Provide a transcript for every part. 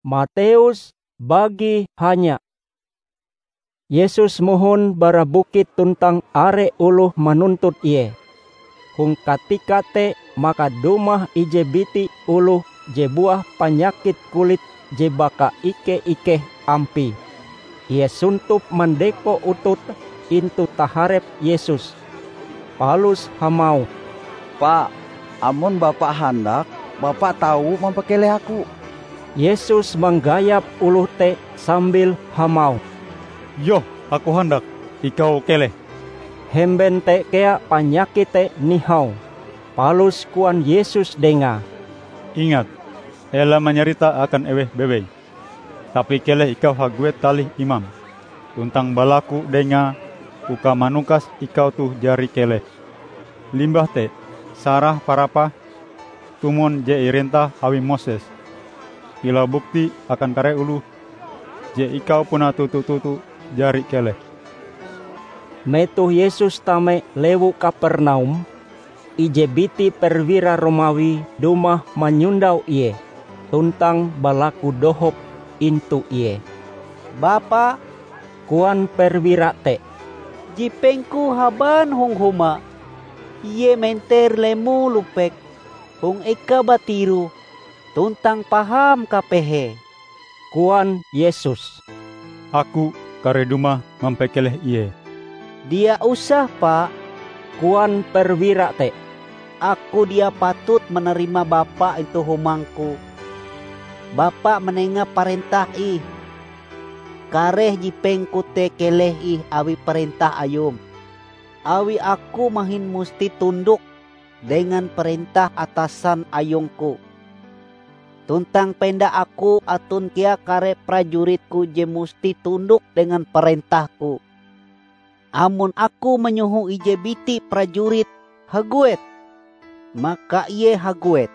Matius bagi hanya. Yesus mohon bara bukit tuntang are uluh manuntut iye. Hung katika te maka dumah ije biti uluh je buah panyakit kulit je baka ike-ike ampi. Ie suntup mandeko utut intu taharep Yesus. Palus hamau, "Pak, amun Bapak handak, Bapak tahu mampakele aku." Yesus menggayap uluh te sambil hamau, "Yo, aku hendak, ikau keleh." Hemben te kea panyakit te nihau. Palus kuan Yesus denga, "Ingat, ela menyerita akan eweh bebei. Tapi keleh ikau haguet talih imam. Tuntang balaku denga, uka manukas ikau tuh jari keleh. Limbah te, sarah parapa, tumon je irentah awi Moses. Ila bukti akan kare ulu, je ikau puna tutu-tutu jari keleh." Metuh Yesus tame lewu Kapernaum, ije biti perwira Romawi dumah manyundau iye, tuntang balaku dohop intu iye. "Bapa," kuan perwira te, "jipengku haban hong huma. Iye menter lemu lupek, hong eka batiru, tuntang paham kapehe." Kuan Yesus, "Aku kare dumah mampekeleh iye." "Dia usah, Pak," kuan perwira te, "aku dia patut menerima Bapak itu humangku. Bapak menenga parentah ih. Kareh jipengku te keleh ih awi perintah ayum. Awi aku mahin musti tunduk dengan perintah atasan ayungku. Tuntang penda aku atun kia kare prajuritku je musti tunduk dengan perintahku. Amun aku menyuhu ije biti prajurit haguet, maka iye haguet.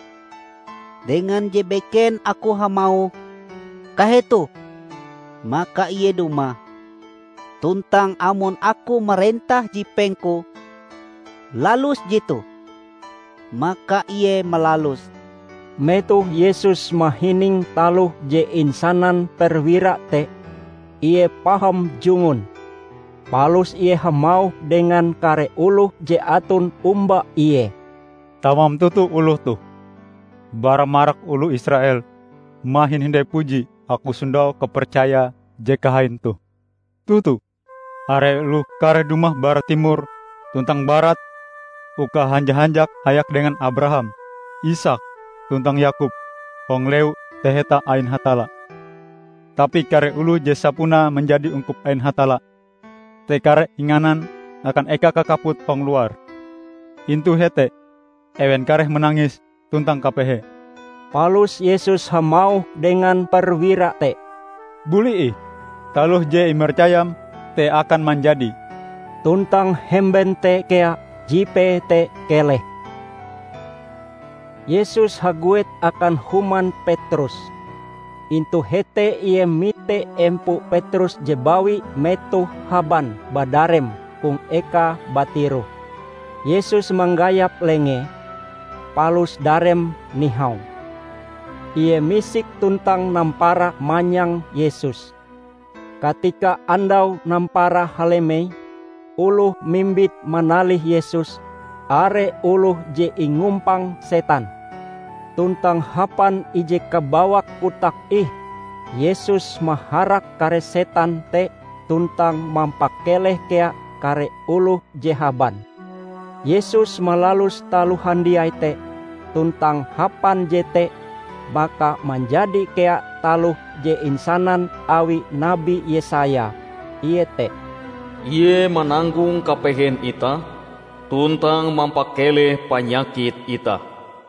Dengan je beken aku hamau kahetu, maka iye duma. Tuntang amun aku merentah jipengku lalus jitu, maka iye melalus." Metuh Yesus mahining taluh je insanan perwira te, iye paham jungun. Palus iye hamau dengan kare uluh je atun umba iye, "Tamam tutu uluh tuh. Bara marak ulu Israel, mahin hindai puji aku sundau kepercaya je kahain tuh. Tutu, are ulu kare dumah bara timur, tuntang barat, uka hanjak-hanjak hayak dengan Abraham, Ishak, tuntang Yakub, hong leu teheta ain hatala. Tapi kare ulu je sapuna menjadi ungkup ain hatala, te kare inganan akan eka kakaput hong luar. Intu hete, ewen kareh menangis, tuntang kapehe." Palus Yesus hamau dengan perwira te, "Buli ih, taluh je imercayam, te akan menjadi." tuntang hemben te kea jipe te keleh. Yesus haguet akan human Petrus. Intu hete iye mite empu Petrus jebawi metu haban badarem kung eka batiru. Yesus menggayap lenge, palus darem nihau. Iye misik tuntang nampara manyang Yesus. Katika andau nampara halemei, uluh mimbit manalih Yesus, are uluh je ingumpang setan. Tuntang hapan ije kabawak kutak ih, Yesus maharak kare setan te, tuntang mampakeleh kea kare uluh je haban. Yesus malalus taluhan diai te, tuntang hapan jete baka menjadi kea taluh je insanan awi Nabi Yesaya. Iye te, "Ie menanggung kapehen ita, tuntang mampakele panyakit ita."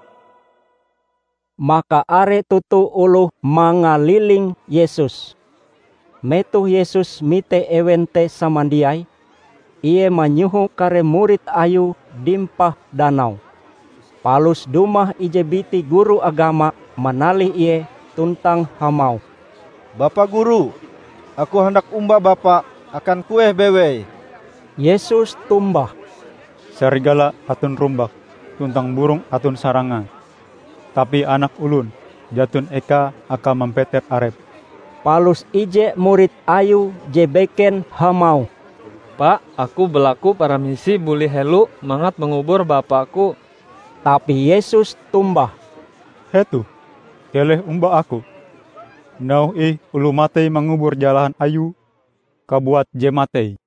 Maka are tutu uluh mangaliling Yesus. Metuh Yesus mite ewen te samandiai, iye manyuhu kare murid ayu dimpah danau. Palus dumah ije biti guru agama manalih iye, tuntang hamau, "Bapak Guru, aku hendak umba Bapak akan kueh bewei." Yesus tumbah, "Serigala atun rumbak, tuntang burung atun sarangan. Tapi anak ulun, jatun eka aka mampeter arep. Palus ije murid ayu je beken hamau. Pak, aku belaku para misi buli helu mangat mengubur bapakku. Tapi Yesus tumbah. Hetu, keleh umba aku. Nau ulu matei mengubur jalahan ayu, kabuat je matei.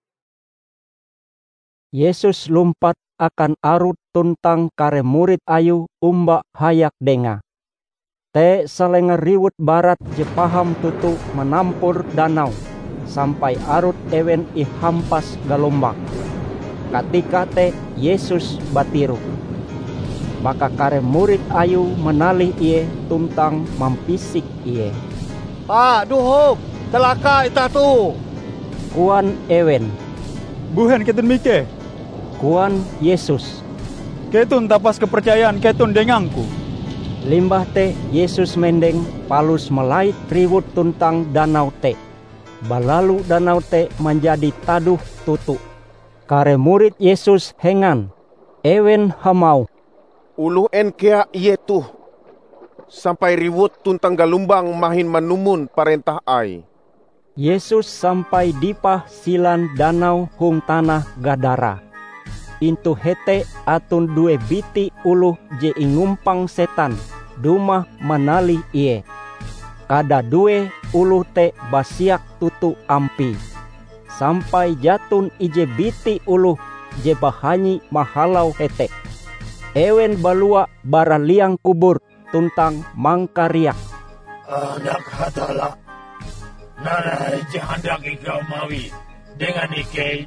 Yesus lumpat akan arut tuntang kare murid ayu umba hayak denga. Te salenga riwut barat je paham tutu menampur danau, sampai arut ewen i hampas galombang. Katika te Yesus batiru. Maka kare murid ayu menalih iye tuntang mampisik iye. Pak, duhuk, celaka itah tu. Kuan ewen. Buhen ketun mike, Kuan Yesus. ketun tapas kepercayaan ketun dengangku. Limbah te Yesus mendeng palus melait riwut tuntang danau te. Balalu danau te menjadi taduh tutu. Kare murid Yesus hengan. Ewen hamau. Ulu enkea iye tuh. Sampai riwut tuntang galumbang mahin manumun parentah ai. Yesus sampai dipah silan danau hung tanah Gadara. Intu hete atun due biti uluh je ingumpang setan. Dumah manali iye. Kada due uluh te basiak tutu ampi. Sampai jatun ije biti uluh je bahanyi mahalau hete. Ewen balua bara liang kubur tuntang mangkariak. Anak hatala, nana je hendak ikau mawi dengan ikei.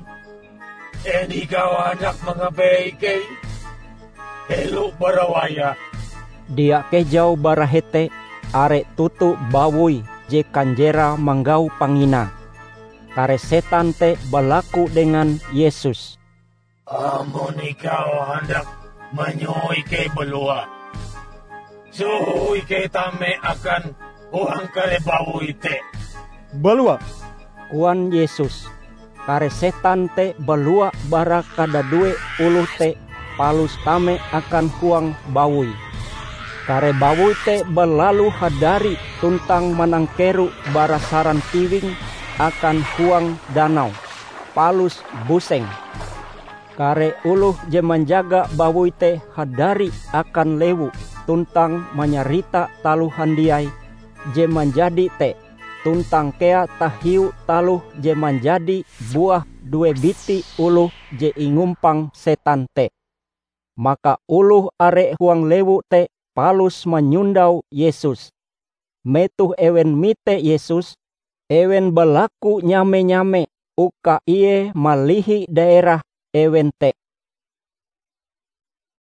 Ikau hendak mengabai ikei. Eluk barawaya. Dia kejau bara hete are tutu bawui je kanjera manggau pangina. Kare setan te balaku dengan Yesus. Amun ikau hendak menyoi ke belua. Suhui ke tame akan uang kare bau ite. Balua, Kuan Yesus. Kare setan te balua bara kada due uluh te palus tame akan huang bawui. Kare bawui te berlalu hadari tuntang manangkeru bara saran tiwing akan huang danau. Palus buseng. Kare uluh je menjaga bawui te hadari akan lewu tuntang menyarita taluh handiai je menjadi te tuntang kea tahiu taluh je menjadi buah due biti uluh je ingumpang setan te. Maka uluh are huang lewu te palus menyundau Yesus. Metuh ewen mite Yesus, ewen belaku nyame-nyame uka iye malihi daerah ewen te.